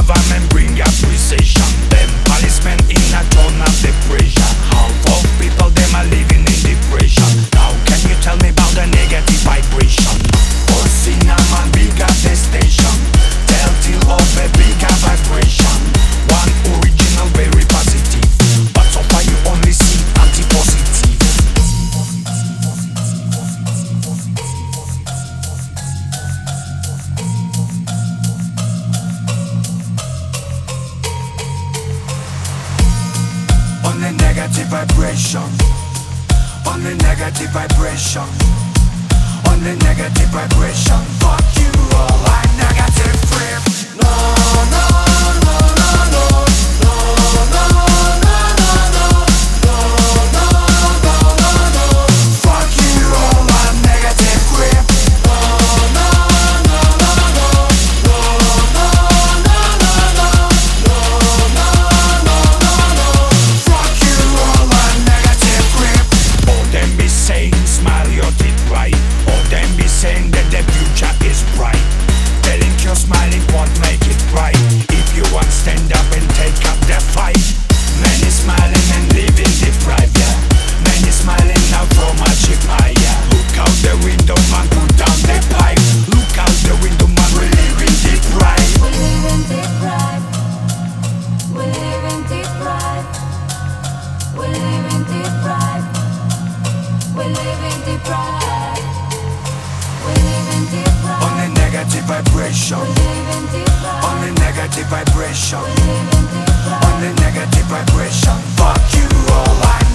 government bring appreciation. Them policemen in a ton of depression. Half of people them are living in depression. Now can you tell me about the negative vibration? Or cinema bigger the station. Tell till of a bigger vibration. One original very positive, but so far you only see anti-positive. Only negative vibration. Only negative vibration. Only negative vibration. Fuck you all, I'm negative trip. No, no, no, no, no, no, no, no, no, no, no, no. Fuck you all, I'm negative trip. No, no, no, no, no, no, no, no, no. Fuck you all, I'm negative trip. Oh, them be saying smile your teeth right. Oh, them be saying that the future is bright. Telling you smiling won't make it right. If you want stand up and take up the fight. Many smiling and living deprived, yeah. Many smiling now throw my chip higher. Look out the window man, put down the pipe. Look out the window man, we live in deprived. We live in deprived. We live in deprived. We live in deprived. We live in deprived. We live in deprived. Only negative vibration. We live in deprived. Only negative vibration. We live in deprived. Only negative vibration. Fuck you all, I